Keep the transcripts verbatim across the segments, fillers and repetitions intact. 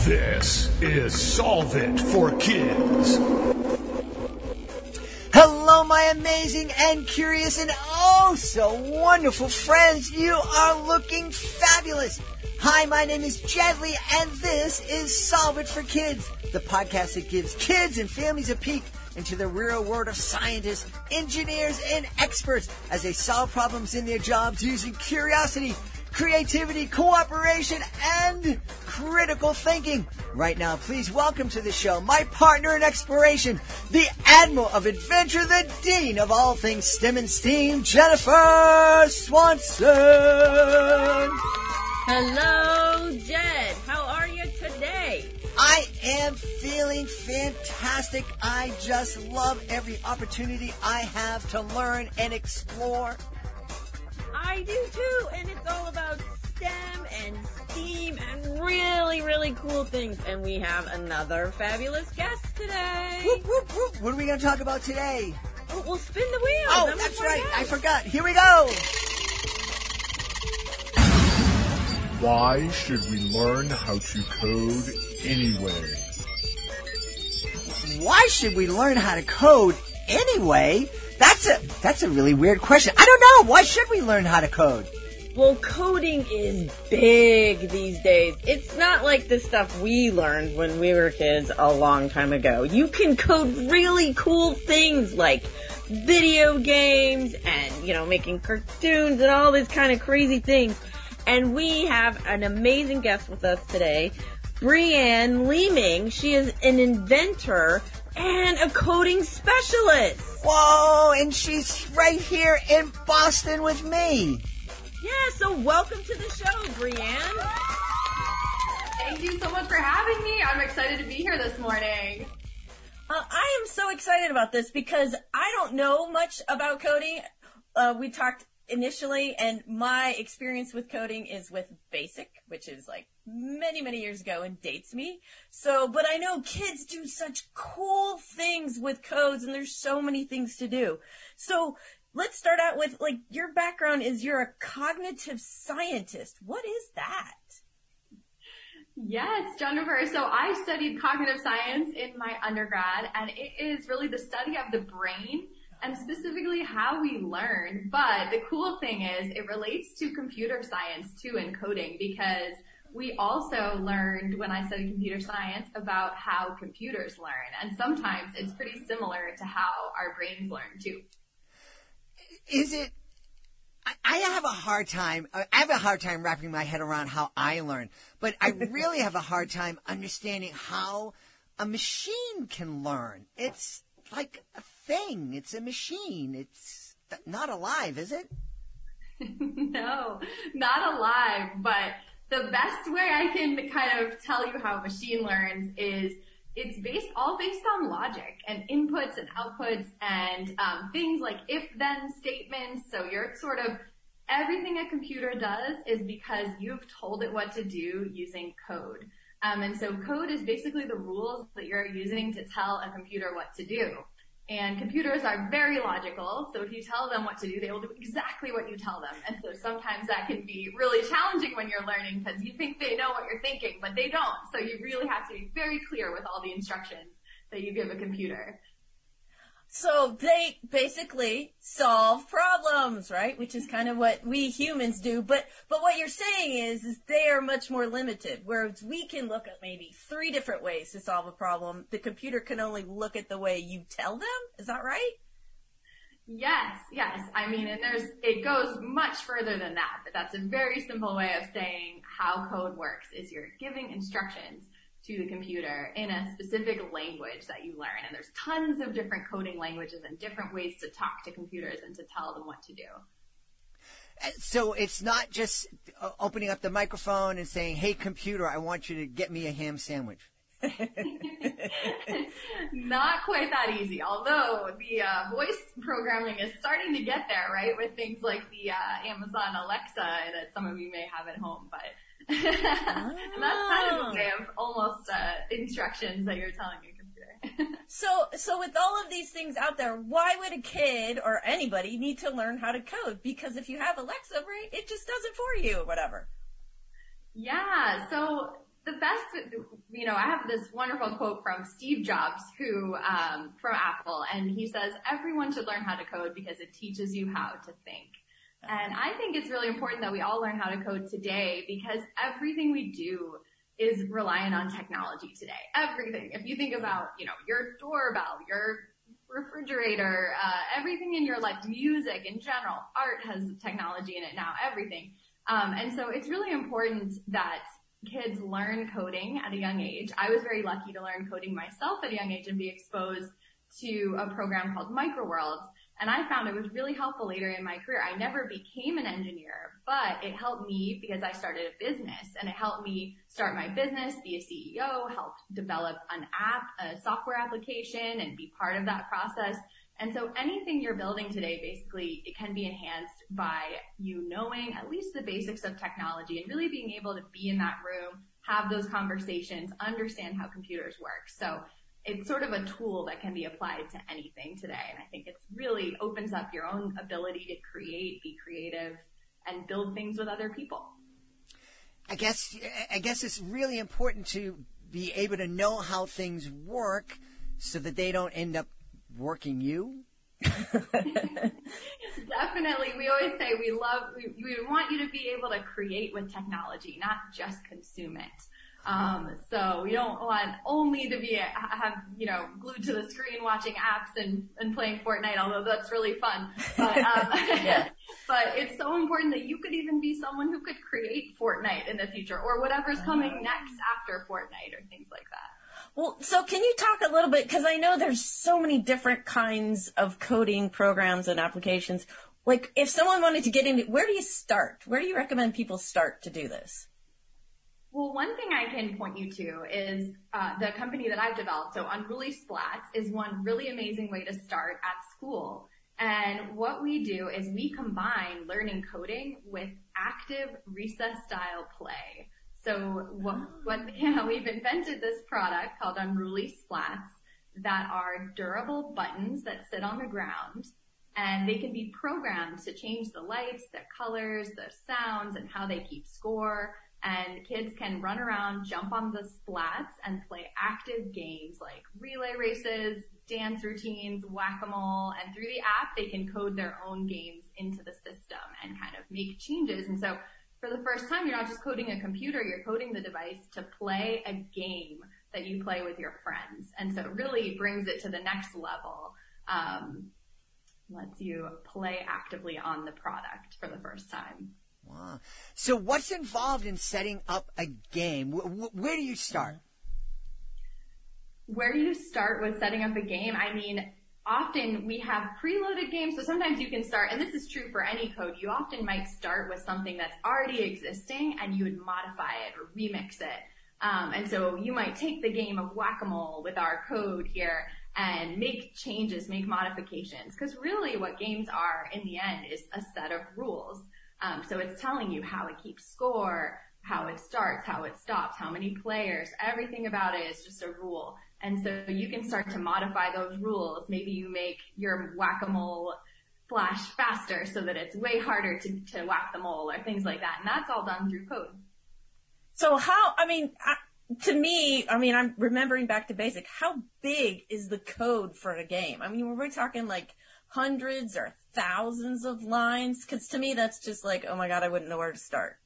This is Solve It for Kids. Hello, my amazing and curious and oh so wonderful friends. You are looking fabulous. Hi, my name is Jedley, and this is Solve It for Kids, the podcast that gives kids and families a peek into the real world of scientists, engineers, and experts as they solve problems in their jobs using curiosity, creativity, cooperation, and critical thinking. Right now, please welcome to the show my partner in exploration, the Admiral of Adventure, the Dean of all things STEM and STEAM, Jennifer Swanson. Hello, Jed. How are you today? I am feeling fantastic. I just love every opportunity I have to learn and explore. I do too, and it's all about STEM and STEAM and really, really cool things. And we have another fabulous guest today. Whoop, whoop, whoop. What are we going to talk about today? Oh, we'll spin the wheel. Oh, Then that's we'll right. find out. I forgot. Here we go. Why should we learn how to code anyway? Why should we learn how to code anyway? That's a that's a really weird question. I don't know. Why should we learn how to code? Well, coding is big these days. It's not like the stuff we learned when we were kids a long time ago. You can code really cool things like video games and, you know, making cartoons and all these kind of crazy things. And we have an amazing guest with us today, Brianne Leeming. She is an inventor and a coding specialist. Whoa, and she's right here in Boston with me. Yeah, so welcome to the show, Brianne. Thank you so much for having me. I'm excited to be here this morning. Uh, I am so excited about this because I don't know much about coding. Uh, we talked initially, and my experience with coding is with BASIC, which is like many, many years ago and dates me. So, but I know kids do such cool things with codes, and there's so many things to do. So let's start out with, like, your background is you're a cognitive scientist. What is that? Yes, Jennifer. So I studied cognitive science in my undergrad, and it is really the study of the brain and specifically how we learn. But the cool thing is it relates to computer science too in coding, because we also learned when I studied computer science about how computers learn. And sometimes it's pretty similar to how our brains learn too. Is it, I, I have a hard time, I have a hard time wrapping my head around how I learn, but I really have a hard time understanding how a machine can learn. It's like a thing. It's a machine. It's not alive, is it? No, not alive, but the best way I can kind of tell you how a machine learns is it's based all based on logic and inputs and outputs and um, things like if-then statements. So you're sort of, everything a computer does is because you've told it what to do using code. Um, and so code is basically the rules that you're using to tell a computer what to do. And computers are very logical, so if you tell them what to do, they will do exactly what you tell them. And so sometimes that can be really challenging when you're learning because you think they know what you're thinking, but they don't. So you really have to be very clear with all the instructions that you give a computer. So they basically solve problems, right? Which is kind of what we humans do. But but what you're saying is, is they are much more limited. Whereas we can look at maybe three different ways to solve a problem. The computer can only look at the way you tell them. Is that right? Yes, yes. I mean, and there's, it goes much further than that, but that's a very simple way of saying how code works is you're giving instructions to the computer in a specific language that you learn. And there's tons of different coding languages and different ways to talk to computers and to tell them what to do. So it's not just opening up the microphone and saying, hey, computer, I want you to get me a ham sandwich. Not quite that easy, although the uh, voice programming is starting to get there, right, with things like the uh, Amazon Alexa that some of you may have at home. But and that's kind of a way of almost uh, instructions that you're telling your computer. So, so with all of these things out there, why would a kid or anybody need to learn how to code? Because if you have Alexa, right, it just does it for you or whatever. Yeah, so the best, you know, I have this wonderful quote from Steve Jobs, who, um, from Apple, and he says, everyone should learn how to code because it teaches you how to think. And I think it's really important that we all learn how to code today because everything we do is reliant on technology today. Everything. If you think about, you know, your doorbell, your refrigerator, uh, everything in your life, music in general, art has technology in it now, everything. Um, and so it's really important that kids learn coding at a young age. I was very lucky to learn coding myself at a young age and be exposed to a program called Microworlds. And I found it was really helpful later in my career. I never became an engineer, but it helped me because I started a business, and it helped me start my business, be a C E O, helped develop an app, a software application, and be part of that process. And so anything you're building today, basically, it can be enhanced by you knowing at least the basics of technology and really being able to be in that room, have those conversations, understand how computers work. So it's sort of a tool that can be applied to anything today. And I think it really opens up your own ability to create, be creative, and build things with other people. I guess, I guess it's really important to be able to know how things work so that they don't end up working you. Definitely. We always say we love, we, we want you to be able to create with technology, not just consume it. Um, so we don't want only to be, have, you know, glued to the screen watching apps and, and playing Fortnite, although that's really fun. But, um, yeah. But it's so important that you could even be someone who could create Fortnite in the future or whatever's coming next after Fortnite or things like that. Well, so can you talk a little bit, because I know there's so many different kinds of coding programs and applications. Like, if someone wanted to get into, where do you start? Where do you recommend people start to do this? Well, one thing I can point you to is uh, the company that I've developed. So Unruly Splats is one really amazing way to start at school. And what we do is we combine learning coding with active recess-style play. So what, what, you know, we've invented this product called Unruly Splats that are durable buttons that sit on the ground, and they can be programmed to change the lights, the colors, the sounds, and how they keep score. And kids can run around, jump on the splats, and play active games like relay races, dance routines, whack-a-mole, and through the app, they can code their own games into the system and kind of make changes. And so for the first time, you're not just coding a computer, you're coding the device to play a game that you play with your friends. And so it really brings it to the next level, um, lets you play actively on the product for the first time. Wow. So what's involved in setting up a game? Where do you start? Where do you start with setting up a game? I mean, often we have preloaded games, so sometimes you can start, and this is true for any code, you often might start with something that's already existing and you would modify it or remix it. Um, and so you might take the game of whack-a-mole with our code here and make changes, make modifications, because really what games are in the end is a set of rules. Um, so it's telling you how it keeps score, how it starts, how it stops, how many players, everything about it is just a rule. And so you can start to modify those rules. Maybe you make your whack-a-mole flash faster so that it's way harder to, to whack the mole or things like that. And that's all done through code. So how, I mean, I, to me, I mean, I'm remembering back to basic. How big is the code for a game? I mean, were we talking like hundreds or thousands of lines? Because to me, that's just like, oh my God, I wouldn't know where to start.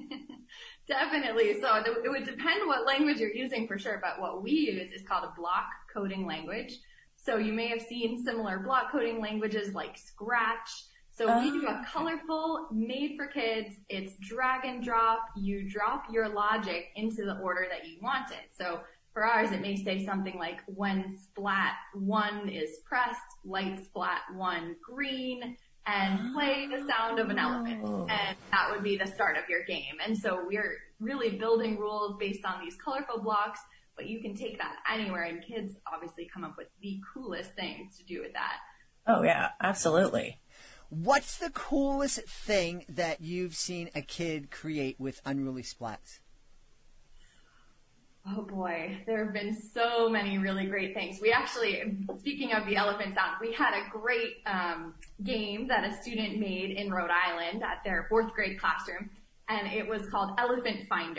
Definitely. So it would depend what language you're using for sure, but what we use is called a block coding language. So you may have seen similar block coding languages like Scratch. So oh. we do a colorful, made for kids. It's drag and drop. You drop your logic into the order that you want it. So for ours, it may say something like when splat one is pressed, light splat one green, and play the sound of an elephant. And that would be the start of your game. And so we're really building rules based on these colorful blocks, but you can take that anywhere, and kids obviously come up with the coolest things to do with that. Oh yeah, absolutely. What's the coolest thing that you've seen a kid create with Unruly Splats? Oh boy, there have been so many really great things. We actually, speaking of the elephant sound, we had a great um, game that a student made in Rhode Island at their fourth grade classroom, and it was called Elephant Finder.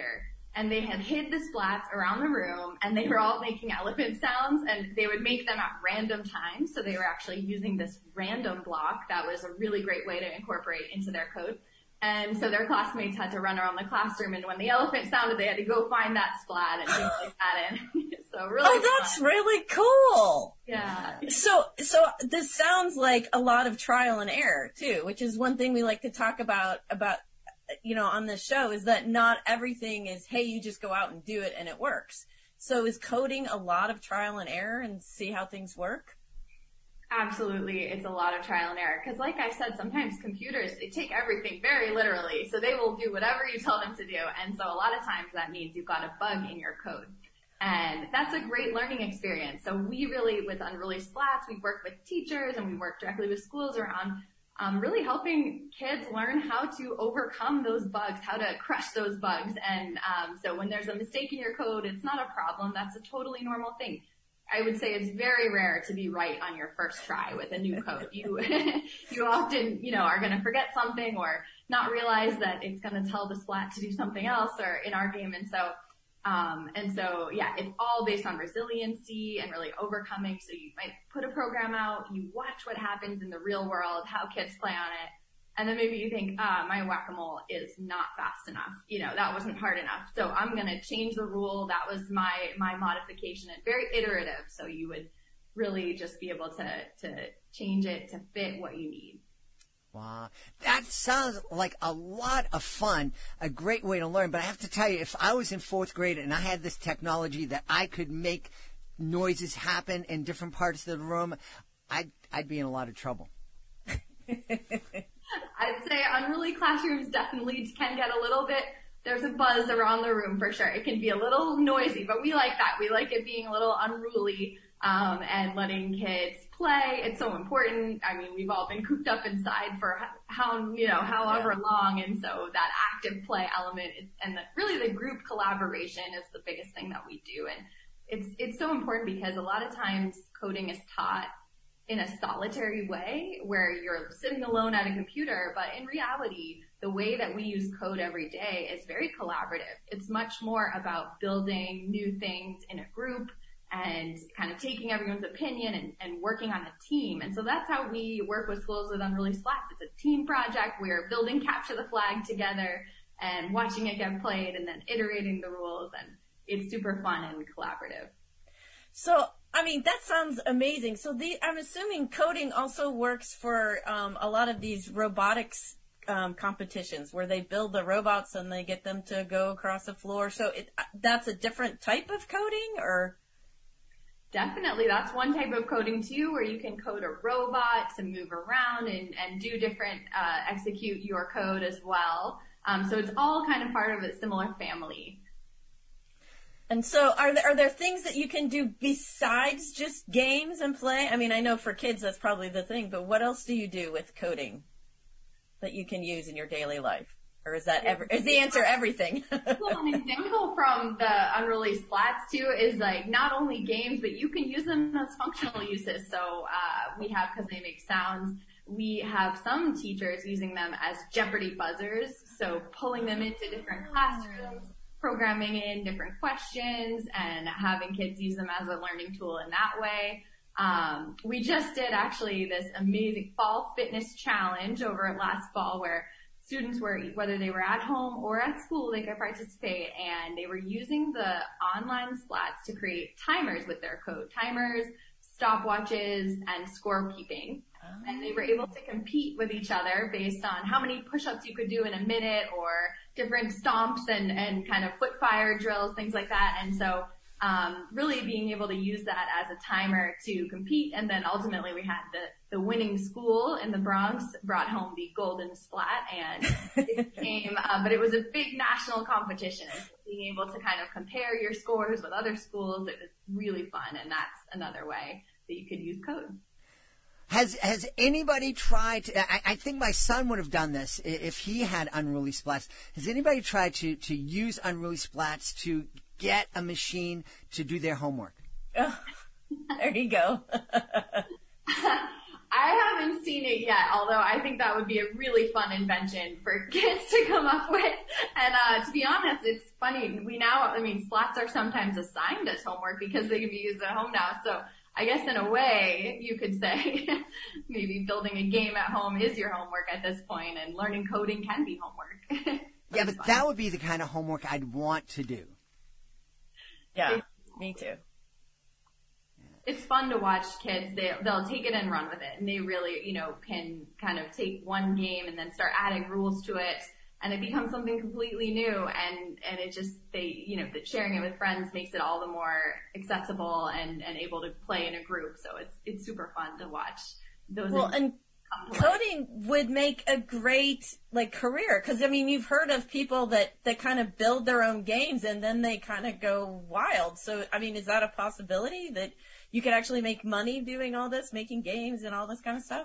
and they had hid the splats around the room, and they were all making elephant sounds, and they would make them at random times. So they were actually using this random block that was a really great way to incorporate into their code. And so their classmates had to run around the classroom, and when the elephant sounded, they had to go find that splat and things like that. And so really, oh, that's fun. really cool. Yeah. So, so this sounds like a lot of trial and error too, which is one thing we like to talk about about you know on this show, is that not everything is, hey, you just go out and do it and it works. So is coding a lot of trial and error and see how things work? Absolutely. It's a lot of trial and error. Because like I said, sometimes computers, they take everything very literally. So they will do whatever you tell them to do. And so a lot of times that means you've got a bug in your code. And that's a great learning experience. So we really, with Unruly Splats, we work with teachers and we work directly with schools around um, really helping kids learn how to overcome those bugs, how to crush those bugs. And um, so when there's a mistake in your code, it's not a problem. That's a totally normal thing. I would say it's very rare to be right on your first try with a new code. You, you often, you know, are going to forget something or not realize that it's going to tell the splat to do something else, or in our game. And so, um, and so, yeah, it's all based on resiliency and really overcoming. So you might put a program out, you watch what happens in the real world, how kids play on it. And then maybe you think, ah, my whack-a-mole is not fast enough. You know, that wasn't hard enough. So I'm going to change the rule. That was my, my modification, and very iterative. So you would really just be able to, to change it to fit what you need. Wow. That sounds like a lot of fun, a great way to learn. But I have to tell you, if I was in fourth grade and I had this technology that I could make noises happen in different parts of the room, I'd, I'd be in a lot of trouble. I'd say unruly classrooms definitely can get a little bit, there's a buzz around the room for sure. It can be a little noisy, but we like that. We like it being a little unruly, um, and letting kids play. It's so important. I mean, we've all been cooped up inside for how, you know, however long. And so that active play element is, and the, really the group collaboration is the biggest thing that we do. And it's, it's so important because a lot of times coding is taught in a solitary way where you're sitting alone at a computer, but in reality, the way that we use code every day is very collaborative. It's much more about building new things in a group and kind of taking everyone's opinion and, and working on a team. And so that's how we work with schools with Unruly Splats. It's a team project. We're building Capture the Flag together and watching it get played and then iterating the rules, and it's super fun and collaborative. So, I mean, that sounds amazing. So the, I'm assuming coding also works for um, a lot of these robotics um, competitions where they build the robots and they get them to go across the floor. So it, that's a different type of coding, or? Definitely. That's one type of coding too, where you can code a robot to move around and, and do different, uh, execute your code as well. Um, so it's all kind of part of a similar family. And so are there, are there things that you can do besides just games and play? I mean, I know for kids that's probably the thing, but what else do you do with coding that you can use in your daily life? Or is that ever, is the answer everything? Well, an example from the Unruly Splats too is like not only games, but you can use them as functional uses. So, uh, we have, cause they make sounds, we have some teachers using them as Jeopardy buzzers. So pulling them into different classrooms, programming in different questions and having kids use them as a learning tool in that way. Um, we just did actually this amazing fall fitness challenge over at last fall where students were, whether they were at home or at school, they could participate, and they were using the online splats to create timers with their code. Timers, stopwatches, and scorekeeping. Oh. And they were able to compete with each other based on how many push-ups you could do in a minute, or different stomps and, and kind of foot fire drills, things like that. And so, um, really being able to use that as a timer to compete. And then ultimately we had the, the winning school in the Bronx brought home the golden splat, and it became, uh, but it was a big national competition. So being able to kind of compare your scores with other schools, it was really fun. And that's another way that you could use code. Has has anybody tried to, I, I think my son would have done this if he had Unruly Splats. Has anybody tried to, to use Unruly Splats to get a machine to do their homework? Oh, there you go. I I haven't seen it yet, although I think that would be a really fun invention for kids to come up with. And uh, to be honest, it's funny. We now, I mean, splats are sometimes assigned as homework because they can be used at home now. So I guess in a way, you could say maybe building a game at home is your homework at this point, and learning coding can be homework. Yeah, but that would be the kind of homework I'd want to do. Yeah, me too. It's fun to watch kids. They, they'll take it and run with it, and they really, you know, can kind of take one game and then start adding rules to it, and it becomes something completely new, and, and it just, they, you know, that sharing it with friends makes it all the more accessible and, and able to play in a group. So it's, it's super fun to watch those. Well, and coding would make a great, like, career. Cause I mean, you've heard of people that, that kind of build their own games and then they kind of go wild. So, I mean, is that a possibility that you could actually make money doing all this, making games and all this kind of stuff?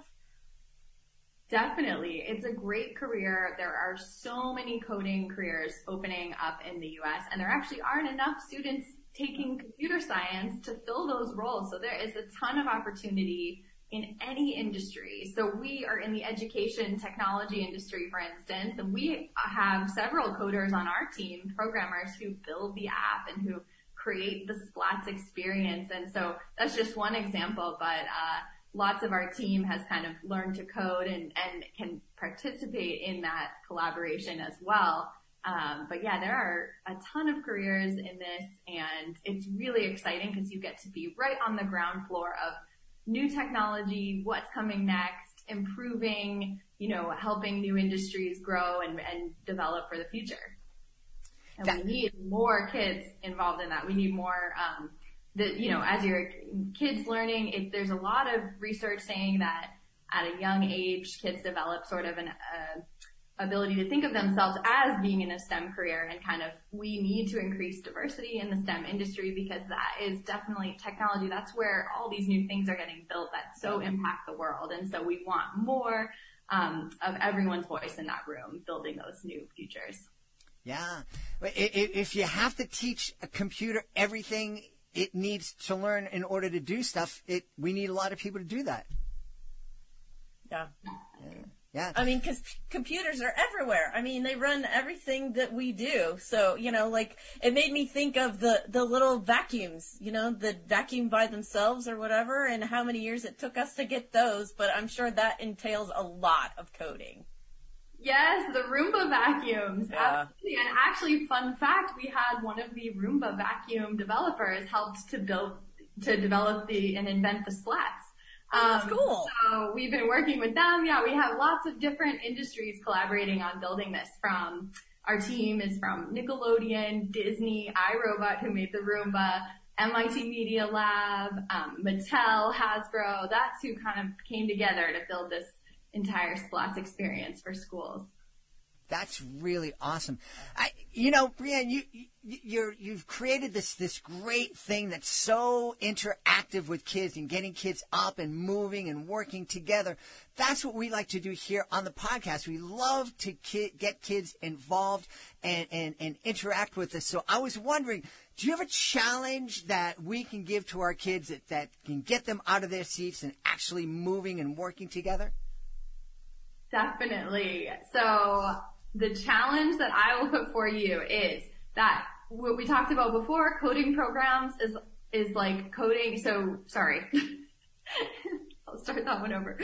Definitely. It's a great career. There are so many coding careers opening up in the U S, and there actually aren't enough students taking computer science to fill those roles. So there is a ton of opportunity in any industry. So we are in the education technology industry, for instance, and we have several coders on our team, programmers who build the app and who create the Splats experience. And so that's just one example, but uh, lots of our team has kind of learned to code and, and can participate in that collaboration as well. Um, but yeah, there are a ton of careers in this, and it's really exciting because you get to be right on the ground floor of new technology, what's coming next, improving, you know, helping new industries grow and, and develop for the future. And that, we need more kids involved in that. We need more, um, the, you know, as your kids learning, if there's a lot of research saying that at a young age, kids develop sort of an, uh, ability to think of themselves as being in a STEM career, and kind of we need to increase diversity in the STEM industry because that is definitely technology. That's where all these new things are getting built that so impact the world. And so we want more um, of everyone's voice in that room building those new futures. Yeah. If you have to teach a computer everything it needs to learn in order to do stuff, it we need a lot of people to do that. Yeah. Yeah. Yeah. I mean, because computers are everywhere. I mean, they run everything that we do. So, you know, like, it made me think of the, the little vacuums, you know, the vacuum by themselves or whatever, and how many years it took us to get those. But I'm sure that entails a lot of coding. Yes, the Roomba vacuums. Yeah. Absolutely. And actually, fun fact, we had one of the Roomba vacuum developers helped to build, to develop the, and invent the Splats. Oh, that's cool. Um, so we've been working with them. Yeah, we have lots of different industries collaborating on building this. From our team is from Nickelodeon, Disney, iRobot, who made the Roomba, M I T Media Lab, um, Mattel, Hasbro. That's who kind of came together to build this entire Splats experience for schools. That's really awesome. I, you know, Brianne, you, you you're, you've created this, this great thing that's so interactive with kids and getting kids up and moving and working together. That's what we like to do here on the podcast. We love to ki- get kids involved and, and, and interact with us. So I was wondering, do you have a challenge that we can give to our kids that, that can get them out of their seats and actually moving and working together? Definitely. So the challenge that I will put for you is that what we talked about before, coding programs is, is like coding. So sorry. I'll start that one over.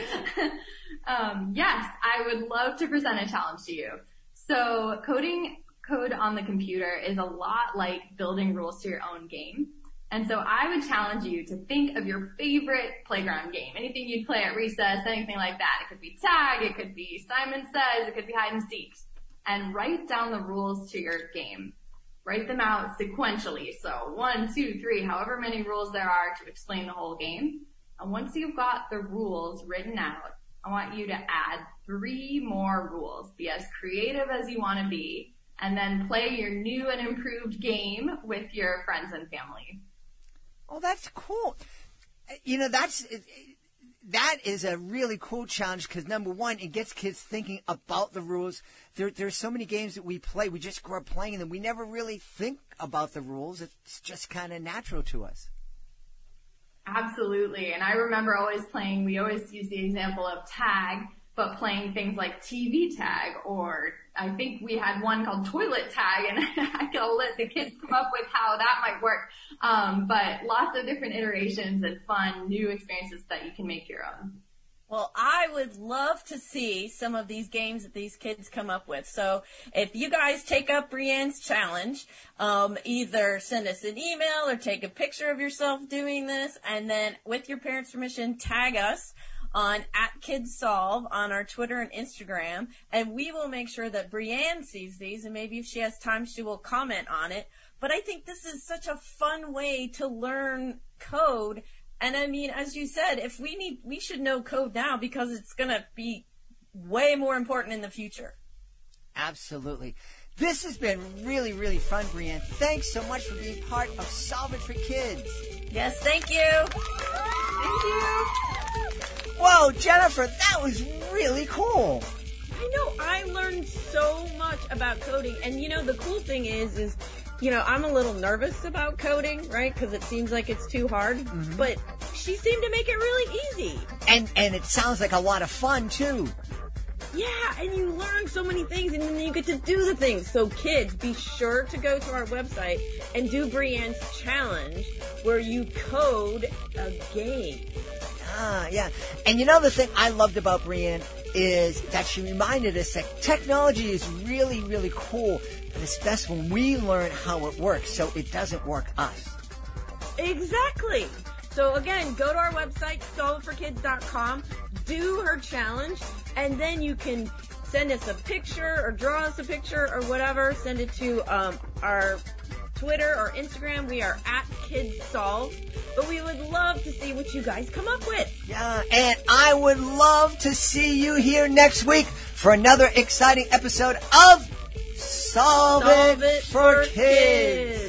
um, yes, I would love to present a challenge to you. So coding code on the computer is a lot like building rules to your own game. And so I would challenge you to think of your favorite playground game. Anything you'd play at recess, anything like that. It could be tag, it could be Simon Says, it could be hide and seek. And write down the rules to your game. Write them out sequentially. So one, two, three, however many rules there are to explain the whole game. And once you've got the rules written out, I want you to add three more rules. Be as creative as you want to be. And then play your new and improved game with your friends and family. Oh, that's cool. You know, that's that is a really cool challenge because, number one, it gets kids thinking about the rules. There, there's so many games that we play. We just grow up playing them. We never really think about the rules. It's just kind of natural to us. Absolutely. And I remember always playing, we always use the example of tag, but playing things like T V tag, or I think we had one called toilet tag, and I gotta let the kids come up with how that might work. Um, but lots of different iterations and fun new experiences that you can make your own. Well, I would love to see some of these games that these kids come up with. So if you guys take up Brianne's challenge, um, either send us an email or take a picture of yourself doing this, and then with your parents' permission, tag us on at Kids Solve on our Twitter and Instagram, and we will make sure that Brianne sees these, and maybe if she has time, she will comment on it. But I think this is such a fun way to learn code. And I mean, as you said, if we need, we should know code now because it's going to be way more important in the future. Absolutely. This has been really, really fun, Brianne. Thanks so much for being part of Solve It for Kids. Yes, thank you. Thank you. Whoa, Jennifer, that was really cool. I know, I learned so much about coding. And, you know, the cool thing is, is, you know, I'm a little nervous about coding, right? Because it seems like it's too hard. Mm-hmm. But she seemed to make it really easy. And and it sounds like a lot of fun, too. Yeah, and you learn so many things, and then you get to do the things. So kids, be sure to go to our website and do Brianne's challenge, where you code a game. Ah, yeah. And you know the thing I loved about Brianne is that she reminded us that technology is really, really cool. And it's best when we learn how it works so it doesn't work us. Exactly. So again, go to our website, solve for kids dot com, do her challenge, and then you can send us a picture or draw us a picture or whatever. Send it to um, our Twitter or Instagram. We are at Kids Solve. But we would love to see what you guys come up with. Yeah, and I would love to see you here next week for another exciting episode of Solve, Solve It, it for, for Kids. kids.